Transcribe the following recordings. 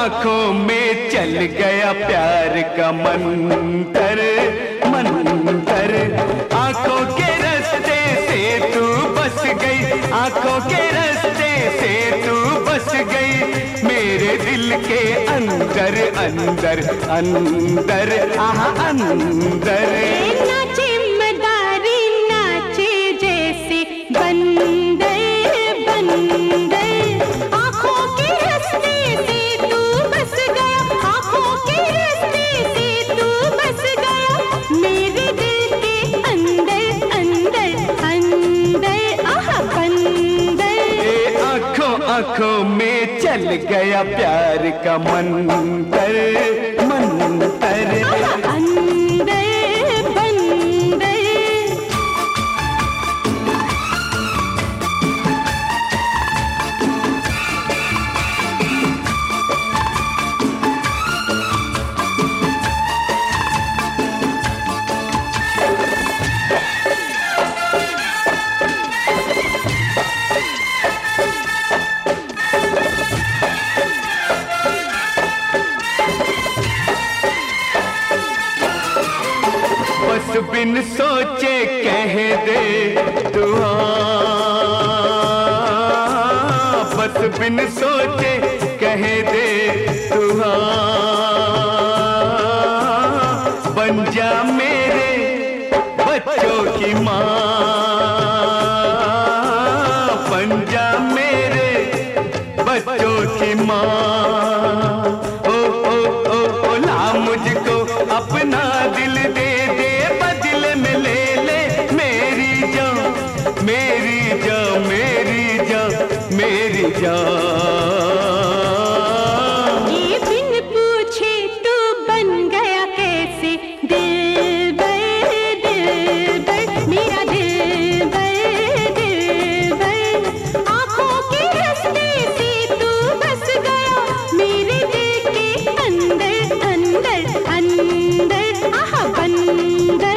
आंखों में चल गया प्यार का मंतर मंतर। आंखों के रास्ते से तू बस गई, आंखों के रास्ते से तू बस गई मेरे दिल के अंदर अंदर अंदर आह अंदर। नाचे मदारी नाचे जैसे बंदर बंदर। आंखों के रास्ते से तू बस गया, आंखों के रास्ते से तू बस गया मेरे दिल के अंदर अंदर अंदर आह बंदर। आंखों में चल गया प्यार का मंतर मंतर। अंदर बंदर। बस बिन सोचे कह दे तू हाँ, बस बिन सोचे कह दे तू हाँ। बन जा मेरे बच्चों की माँ, बन जा मेरे बच्चों की माँ। ओ ला मुझको अपना दिल दे दे, बदले में ले ले मेरी जान मेरी जान मेरी जान मेरी जान। ये बिन पूछे तू बन गया कैसे दिलबर दिलबर मेरा दिलबर दिलबर। आंखों के रास्ते से तू बस गया मेरे दिल के अंदर अंदर अंदर आह बंदर।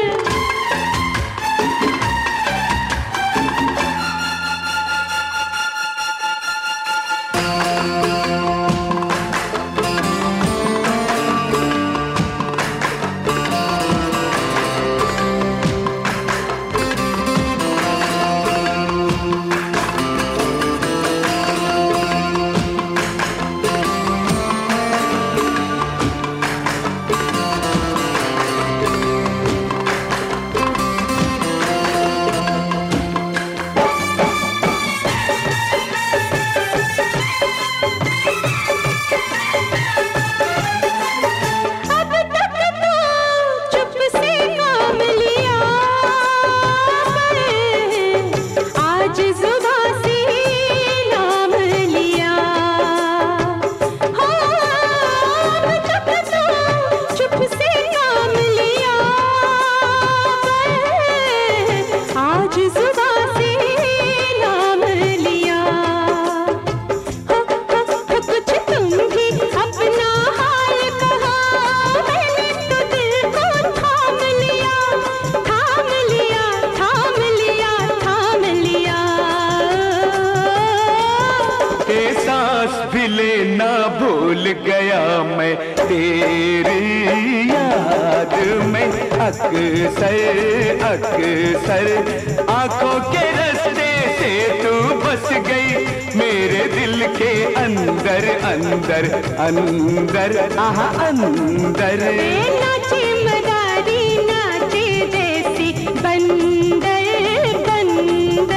भी लेना भूल गया मैं तेरी याद में अक्सर अक्सर। आंखों के रास्ते से तू बस गई मेरे दिल के अंदर अंदर अंदर आह अंदर। नाचे मदारी नाचे जैसे बंदर बंदर।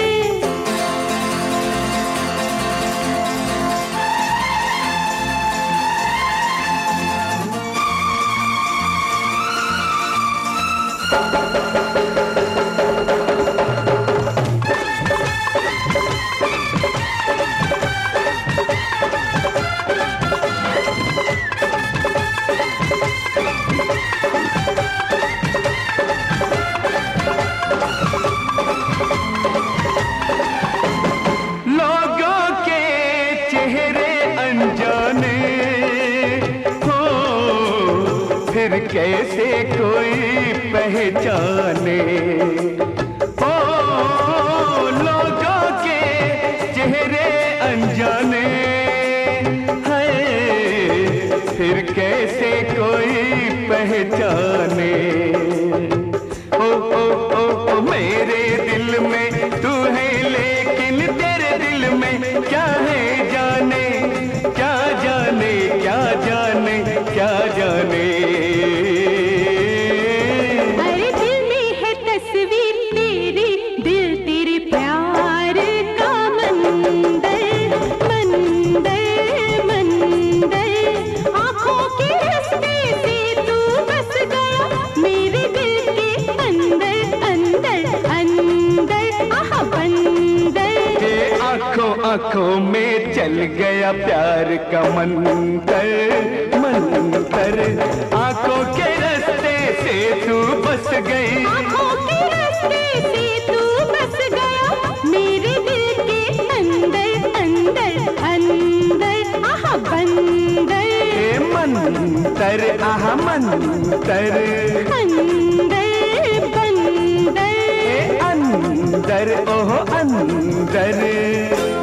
फिर कैसे कोई पहचाने। ओ लोगों के चेहरे अनजाने हैं, फिर कैसे कोई पहचाने। ओ मेरे दिल में तू है, लेकिन तेरे दिल में क्या है जाने, क्या जाने, क्या जाने, क्या जाने। अरे दिल में है तस्वीर तेरी, दिल तेरे प्यार का मंदिर, मंदिर, मंदिर। आँखों के रास्ते से तू बस गया मेरे दिल के अंदर, अंदर, अंदर, आहा बंदर। आँखों आँखों में चल गया प्यार का मंतर, मंतर। आँखों के रास्ते से तू बस गई, आँखों के रास्ते से तू बस गया मेरे दिल के अंदर, अंदर, अंदर, आहा बंदर। मंतर, आहा मंतर, अंदर बंदर, अंदर, ओह अंदर।